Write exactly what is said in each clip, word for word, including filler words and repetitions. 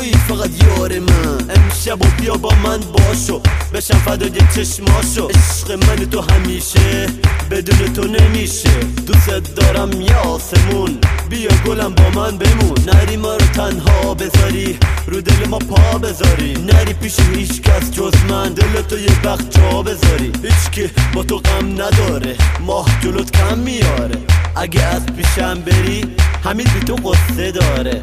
توی فقط یار من. امشب و بیا با من باشو، بشم فدای چشماشو. عشق من تو همیشه بدون تو نمیشه. دوست دارم یا آسمون، بیا گلم با من بمون. نری ما رو تنها بذاری، رو دل ما پا بذاری. نری پیش هیچ کس جز من، دل تو یه وقت جا بذاری. هیچ که با تو غم نداره، ماه جلوت کم میاره. اگه از پیشم بری همین بی تو قصه داره.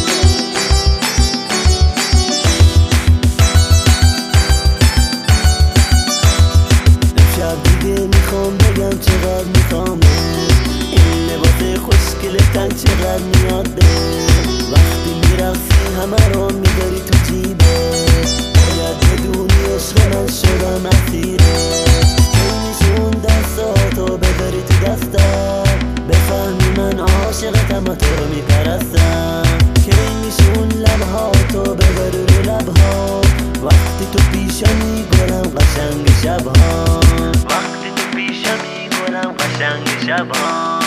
امشب دیگه میخوام بگم چقدر میخوامه. این لباس خوشگلتن چقدر میاد به. وقتی میرقصی همه رو میداری تو جیبه. باید بدونی عشق من شدم اسیره. نمیشون دستاتو بذاری تو دستم، بفهمی من عاشقتم و تو رو میپرستم. که میشون لبهاتو بذاری رو لبها، وقتی تو پیشمی گلم قشنگ شبها. وقتی تو پیشمی گلم قشنگ شبها.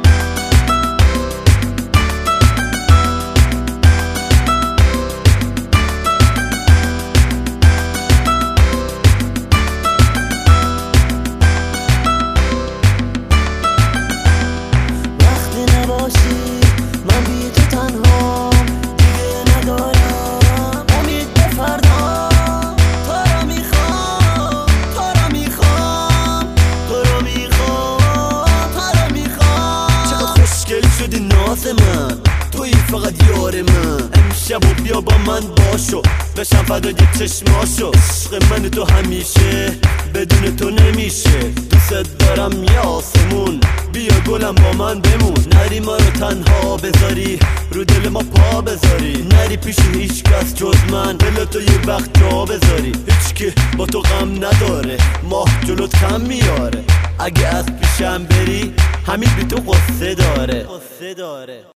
من بی تو تنها دیگه ندارم امید به فردا. تو رو میخوام، تو رو میخوام، تو رو میخوام، تو رو میخوام. چقدر خوشگل شدی ناز من، توی فقط یار من. امشب و بیا با من باشو، بشم فدای چشماشو. عشق من تو همیشه بدون تو نمیشه. دوست دارم یا آسمون، بیا گلم با من بمون. نری ما رو تنها بذاری، رو دل ما پا بذاری. نری پیش هیچ کس جز من، دل تو یه وقت جا بذاری. هیچ که با تو غم نداره، ماه جلوت کم میاره. اگه از پیشم بری همین بی تو قصه داره.